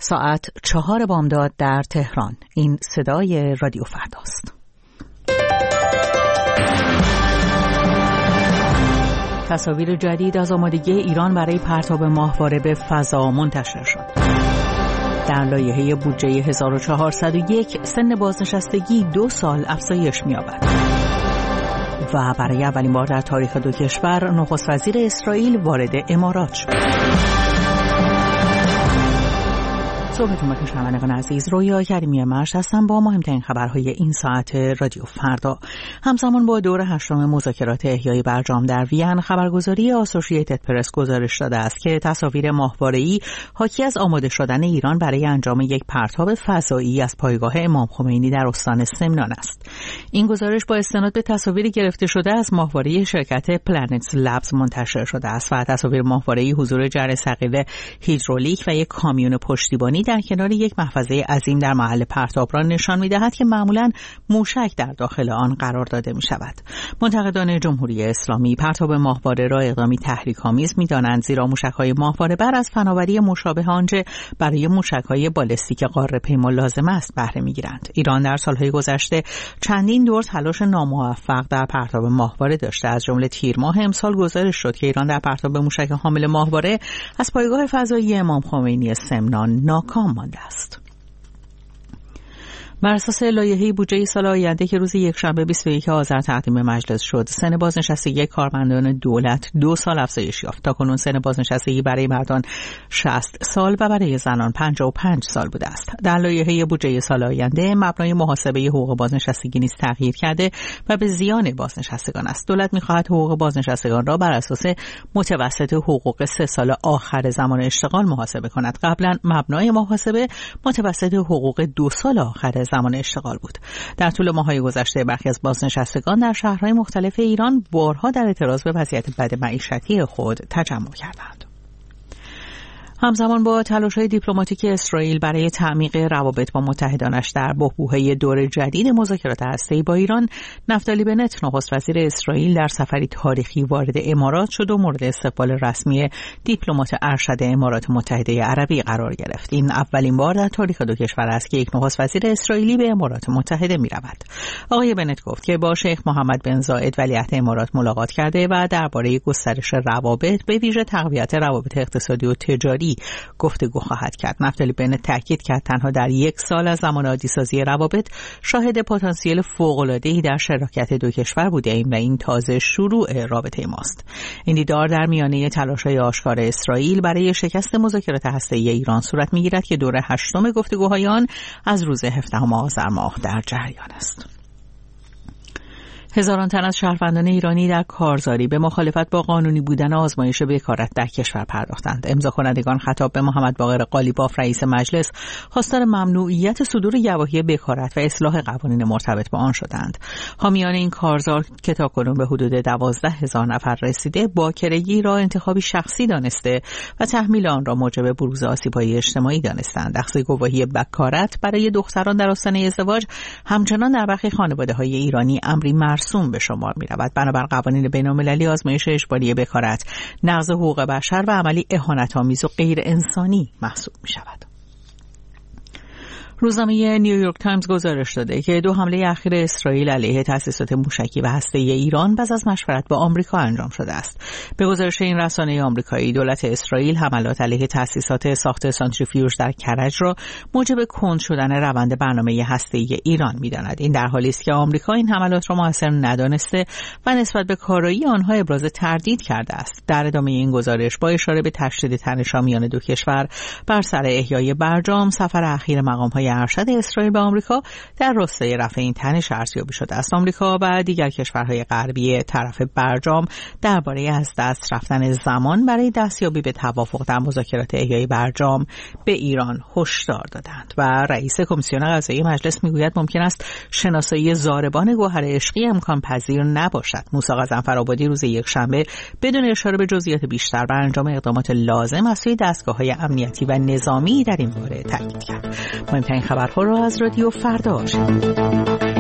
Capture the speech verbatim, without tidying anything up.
ساعت چهار بامداد در تهران. این صدای رادیو فرداست. تصاویر جدید از آمادگی ایران برای پرتاب ماهواره به فضا منتشر شد. در لایحه بودجه هزار و چهارصد و یک سن بازنشستگی دو سال افزایش می‌یابد. و برای اولین بار در تاریخ دو کشور نخست وزیر اسرائیل وارد امارات شد. صبحتون بخیر شنوندگان عزیز، رویا کریمی مرش هستم با مهمترین خبرهای این ساعت رادیو فردا. همزمان با دور هشتم مذاکرات احیای برجام در وین، خبرگزاری آسوشییتد پرس گزارش داده است که تصاویر ماهواره‌ای حاکی از آماده شدن ایران برای انجام یک پرتاب فضایی از پایگاه امام خمینی در استان سمنان است. این گزارش با استناد به تصاویری گرفته شده از ماهواره شرکت پلنتس لبز منتشر شده است و تصاویر ماهواره‌ای حضور جرثقیل ثقیل هیدرولیک و یک کامیون پشتیبانی در کنار یک محفظه عظیم در محل پرتاب را نشان می‌دهد که معمولاً موشک در داخل آن قرار داده می‌شود. منتقدان جمهوری اسلامی پرتاب ماهواره را اقدامی تحریک‌آمیز می‌دانند، زیرا موشک‌های ماهواره بر از فناوری مشابه آنچه برای موشک‌های بالستیک قاره پیما لازم است بهره می‌گیرند. ایران در سال‌های گذشته چندین دور تلاش ناموفق در پرتاب ماهواره داشته. از جمله تیر ماه امسال گزارش شد که ایران در پرتاب موشک حامل ماهواره از پایگاه فضایی امام خمینی سمنان ناکام مانده است. بر اساس لایحه بودجه سال آینده که روز یکشنبه بیست و یکم آذر تقدیم مجلس شد، سن بازنشستگی کارمندان دولت دو سال افزایش یافت. تاکنون سن بازنشستگی برای مردان شصت سال و برای زنان پنجاه و پنج سال بوده است. در لایحه بودجه سال آینده مبنای محاسبه حقوق بازنشستگی نیز تغییر کرده و به زیان بازنشستگان است. دولت می‌خواهد حقوق بازنشستگان را بر اساس متوسط حقوق سه سال آخر زمان اشتغال محاسبه کند. قبلا مبنای محاسبه متوسط حقوق دو سال آخر زمان اشتغال بود. در طول ماه‌های گذشته برخی از بازنشستگان در شهرهای مختلف ایران بارها در اعتراض به وضعیت بد معیشتی خود تجمع کردند. همزمان با تلاش‌های دیپلماتیک اسرائیل برای تعمیق روابط با متحدانش در بحبوحه دور جدید مذاکرات هسته‌ای با ایران، نفتالی بنت نخست وزیر اسرائیل در سفری تاریخی وارد امارات شد و مورد استقبال رسمی دیپلمات ارشد امارات متحده عربی قرار گرفت. این اولین بار در تاریخ دو کشور است که یک نخست وزیر اسرائیلی به امارات متحده می‌رود. آقای بنت گفت که با شیخ محمد بن زاید ولیعهد امارات ملاقات کرده و درباره گسترش روابط به ویژه تقویت روابط اقتصادی و تجاری گفتگو خواهد کرد. نفتالی بنت تاکید کرد تنها در یک سال از زمان عادی‌سازی روابط شاهد پتانسیل فوق‌العاده‌ای در شراکت دو کشور بوده‌ایم و این تازه شروع رابطه ماست. این دیدار در میانه تلاش‌های آشکار اسرائیل برای شکست مذاکرات هسته‌ای ایران صورت می‌گیرد که دور هشتم گفتگوهای آن از روز هفدهم آذر ماه در جریان است. هزاران تن از شهروندان ایرانی در کارزاری به مخالفت با قانونی بودن آزمایش بکارت در کشور پرداختند. امضا کنندگان خطاب به محمد باقر قالیباف رئیس مجلس خواستار ممنوعیت صدور گواهی بکارت و اصلاح قوانین مرتبط با آن شدند. حامیان این کارزار که تاکنون به حدود دوازده هزار نفر رسیده، باکرگی را انتخابی شخصی دانسته و تحمیل آن را موجب بروز آسیب‌های اجتماعی دانستند. اخذ گواهی بکارت برای دختران در آستانه ازدواج همچنان در برخی خانواده‌های ایرانی امری مرسوم به شمار می رود. بنابر قوانین بین‌المللی آزمایش اجباری بکارت نقض حقوق بشر و عملی اهانت‌آمیز و غیر انسانی محسوب می شود. روزنامه نیویورک تایمز گزارش داده که دو حمله اخیر اسرائیل علیه تأسیسات موشکی و هسته‌ای ایران پس از مشورت با آمریکا انجام شده است. به گزارش این رسانه آمریکایی، دولت اسرائیل حملات علیه تأسیسات ساخت سانتریفیوژ در کرج را موجب کند شدن روند برنامه هسته‌ای ایران می‌داند. این در حالی است که آمریکا این حملات را موثر ندانسته و نسبت به کارایی آنها ابراز تردید کرده است. در ادامه این گزارش با اشاره به تشدید تنش‌ها میان دو کشور بر سر احیای برجام، سفر اخیر مقام‌های ارشد اسرائیل به آمریکا در راستای رفع این تنش ارزیابی شده است. آمریکا و دیگر کشورهای غربی طرف برجام درباره از دست رفتن زمان برای دستیابی به توافق در مذاکرات احیای برجام به ایران هشدار دادند و رئیس کمیسیون قضایی مجلس میگوید ممکن است شناسایی ضاربان گوهر عشقی امکان پذیر نباشد. موسی غضنفرآبادی روز یکشنبه بدون اشاره به جزئیات بیشتر بر انجام اقدامات لازم از سوی دستگاه‌های امنیتی و نظامی در این باره تاکید کرد. مهمترین خبرها را از رادیو فردا شنیدید.